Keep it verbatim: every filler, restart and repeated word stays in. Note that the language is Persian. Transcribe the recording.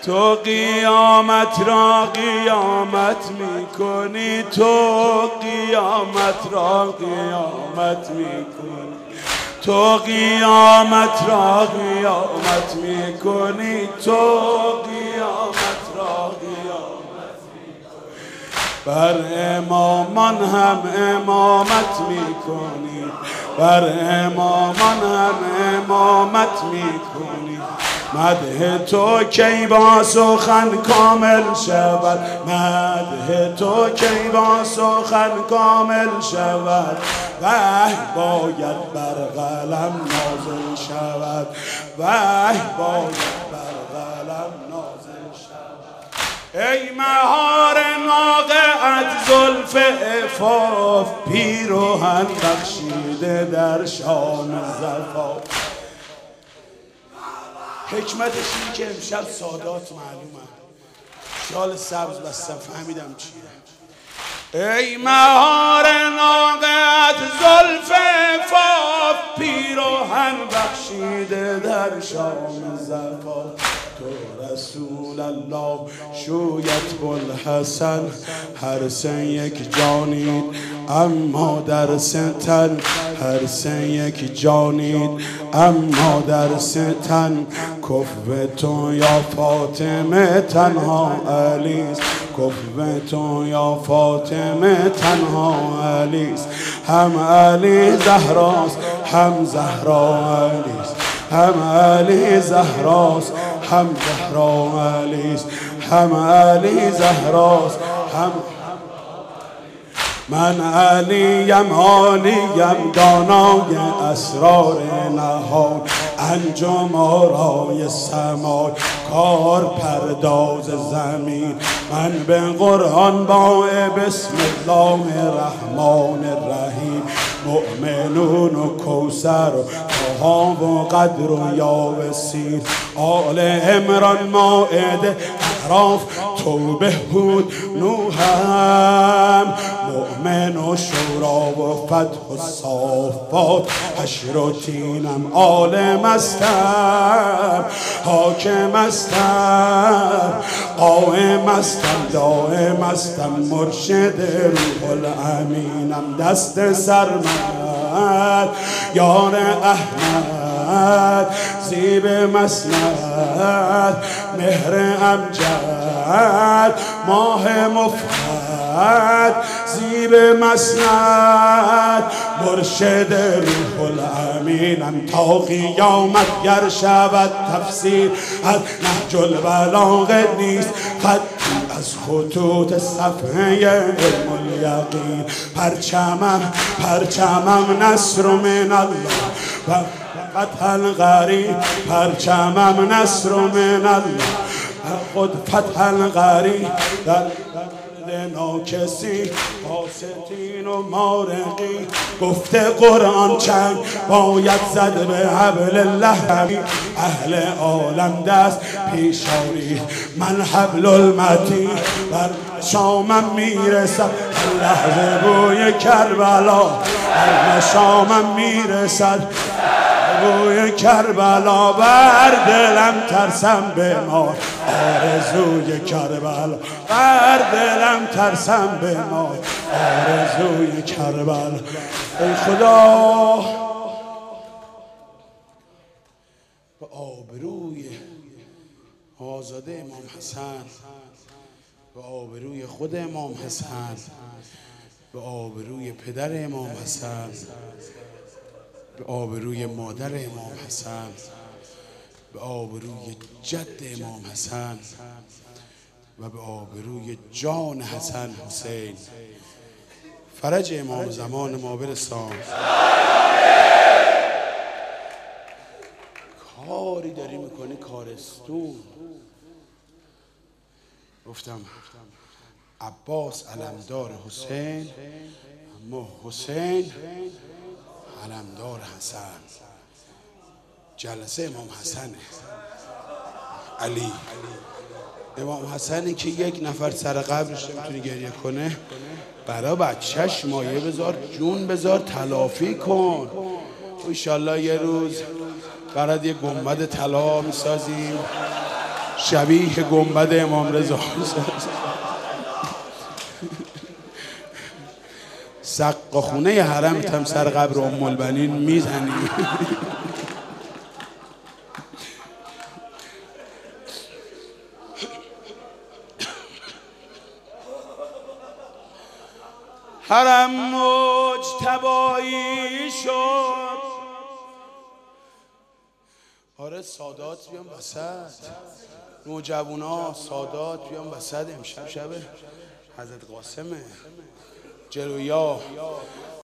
تو قیامت را قیامت میکنی، تو قیامت را قیامت میکنی، تو قیامت را قیامت میکنی، تو قیامت را قیامت میکنی. بر امامان هم امامت میکنی، بر امامان هم امامت میکنی. مدح تو کی با سخن کامل شود، مدح تو کی با سخن کامل شود. وحی باید بر قلم نازل شود، وحی باید بر قلم نازل شود. ای مهار ناقه‌ات زلف عفاف، پیراهن بخشیده در شام زفاف. حکمتش این که امشب سادات معلومه، شال سبز بستم فهمیدم چیه. ای مهار ناقه‌ات زلف عفاف، پیراهن بخشیده در شام زفاف. تو رسول الله شویت بوالحسن، هر سن یک جانید اما در ستن، هر سن یک جانید اما در ستن. کفو تو یا فاطمه تنها علیست، کفو تو یا فاطمه تنها علیست. هم علی زهراست هم زهرا علیست، هم علی زهراست هم زهرا علیست، هم علی زهراست هم. من علیم عالیم دانای اسرار نهان، انجم آرای سمای کار پرداز زمین. من به قرآن با بسم الله الرحمن الرحیم، مؤمنون و کوثر و طه و قدر و یاسین، آل عمران مائده اعراف توبه هود نوحم، مؤمن و شورا و فتح و صافات، حشر و تینم آل مستم، حاکم استم قائم استم دائم استم، مرشد روح الامینم دست سرمد یار احمد، زیب مسند مهر امجد، ماه مفرد زیب مسند، مرشد روح الامینم. تا قیامت گر شود تفسیر از نهج البلاغه نیست خطی از خطوط صفحه علم الیقین. پرچمم پرچمم نصر من الله و فتح القریب، پرچمم نصر من الله خود فتح القریب. در ناکسی قاستین و مارقی، گفته قرآن چنگ باید زد به حبل الله. اهل عالم دست پیش آرید، من حبل المتین بر شامم میرسد، لحظه بوی کربلا بر شامم میرسد، بوی کربلا بر دلم ترسم بمار، آرزوی کربلا بر دلم ترسم بمار، آرزوی کربلا. ای خدا به آبروی آزاده امام حسن، به آبروی خود امام حسن، به آبروی پدر امام حسن، به آبروی مادر امام حسن، به آبروی جد امام حسن و به آبروی جان حسن حسین، فرج امام زمان ما برسان. کاری داری میکنی کارستون. گفتم عباس علمدار حسین، اما حسین علمدار حسن. جلسه امام حسنه، علی امام حسنی که یک نفر سر قبرش نمیتونه گریه کنه، برا بچهش مایه بذار، جون بذار، تلافی کن. انشالله یه روز برات یه گنبد طلا میسازیم، شبیه گنبد امام رضا سقا خونه حرمت هم سر قبر ام البنین میزنی. حرم مجتبایی شد. آره سادات بیان وسط، نوجوانا سادات بیان وسط. امشب شب حضرت قاسمه جلویا